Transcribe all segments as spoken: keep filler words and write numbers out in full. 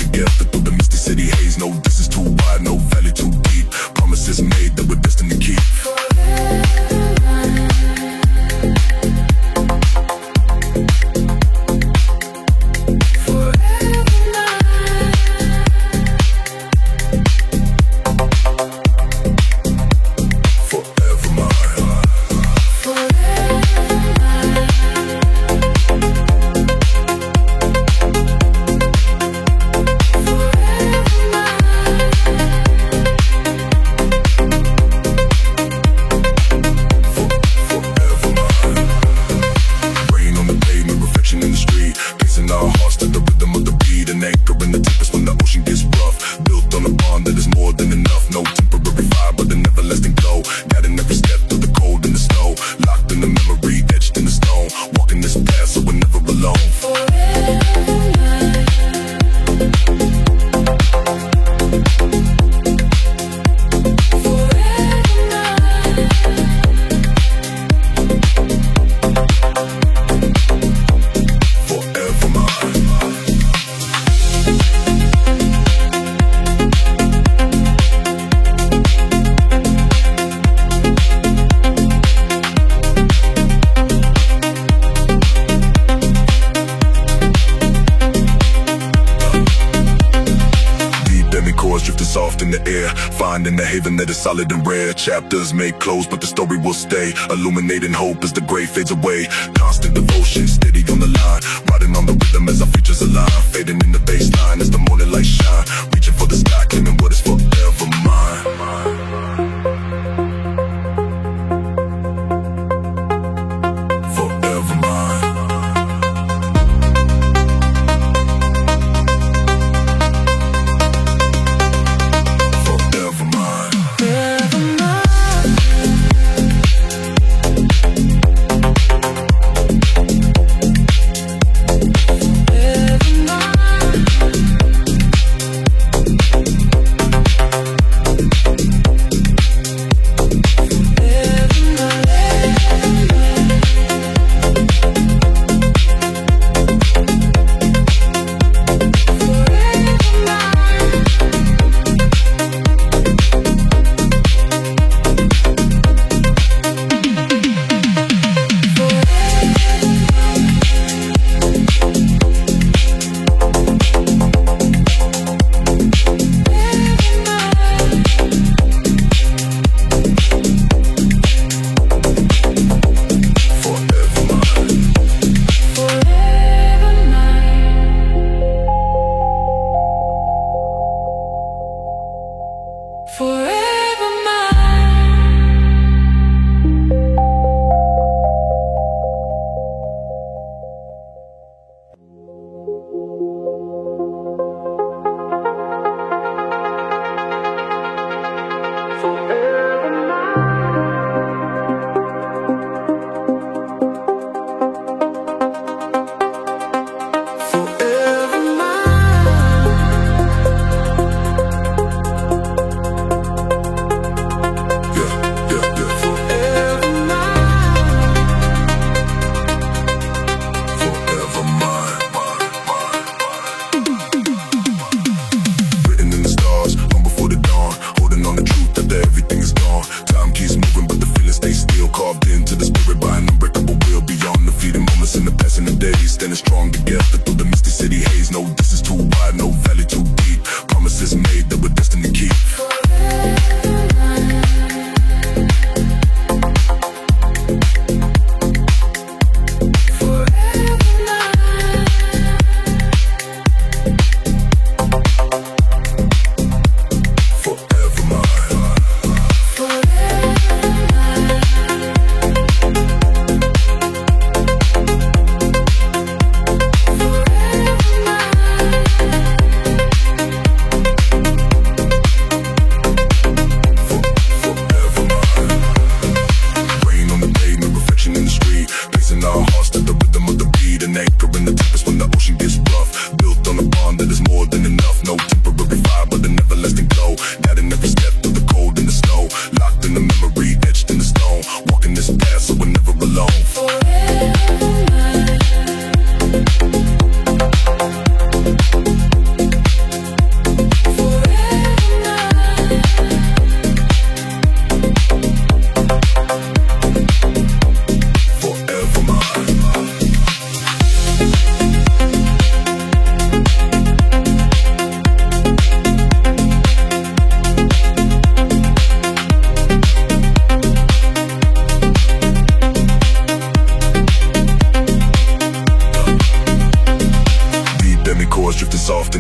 together through the misty city haze. No distance too wide, no valley too deep. Promises made that we're destined to keep. Soft in the air, finding the haven that is solid and rare. Chapters may close, but the story will stay. Illuminating hope as the gray fades away. Constant devotion, steady on the line. Riding on the rhythm as our features align. Fading in the baseline as the morning light shine. Reaching for the sky, claiming what is forever mine. Forever mine.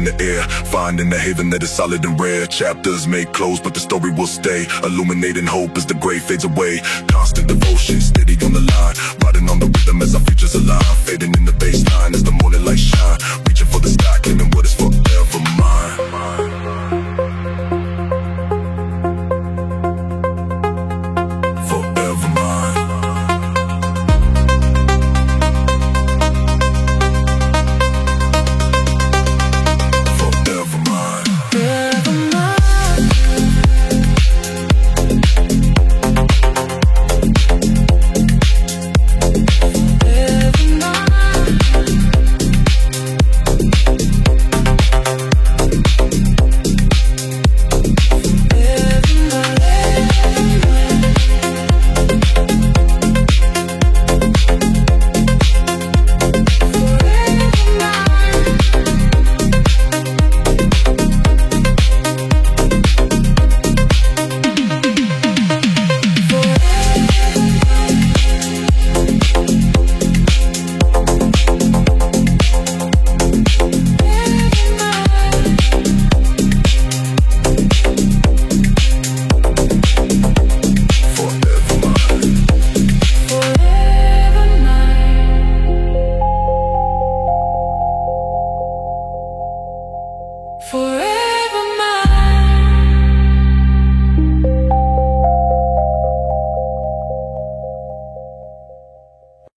in the air, finding the haven that is solid and rare. Chapters may close, but the story will stay, illuminating hope as the gray fades away. Constant devotion, steady on the line, riding on the rhythm as our futures align, fading in the baseline as the morning light shine.